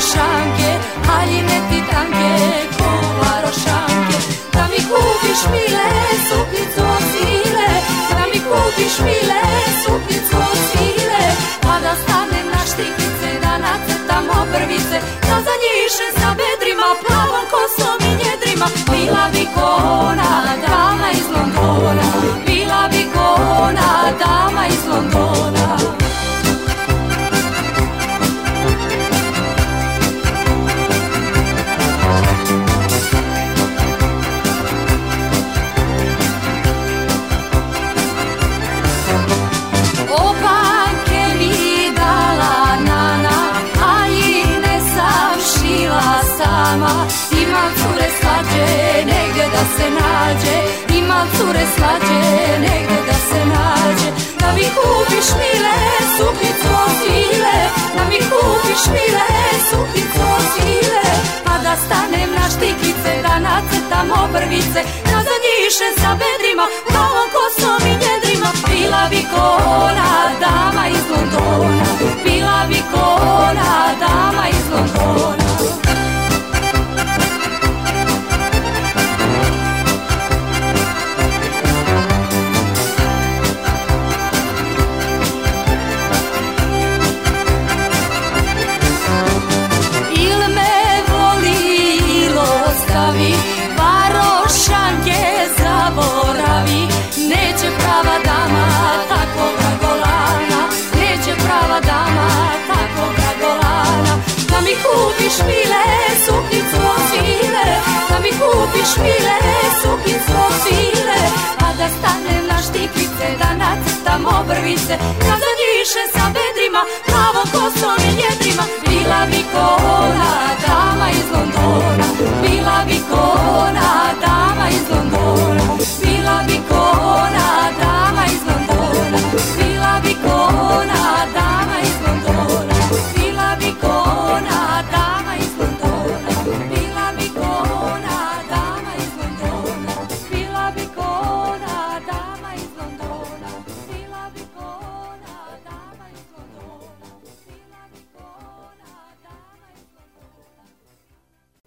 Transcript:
šanke, haljine ti tanke ko varošanke. Da mi kupiš mile suknicu od svile, da mi kupiš mile suknicu od svile, pa da stanem na štikice, da nacrtam obrvice, da zanjišem sa bedrima, plavom kosom i njedrima. Bila bi ko ona dama iz Londona, bila bi ko ona dama iz Londona. Imam cure slađe, negdje da se nađe, imam cure slađe, negdje da se nađe. Da mi kupiš mile suknicu od svile, da mi kupiš mile suknicu od svile, pa da stanem na štikice, da nacrtam obrvice, da zanjišem sa bedrima, plavom kosom i njedrima. Bila bi ko ona dama iz Londona, bila bi ko ona dama iz Londona. Varošanke zaboravi, neće prava dama tako vragolana, neće prava dama tako vragolana. Da mi kupiš mile suknicu od svile, da mi kupiš mile suknicu od svile, pa da stanem na štikice, da nacrtam obrvice, da zanjišem sa bedrima, plavom kosom i njedrima. Bila bi ko ona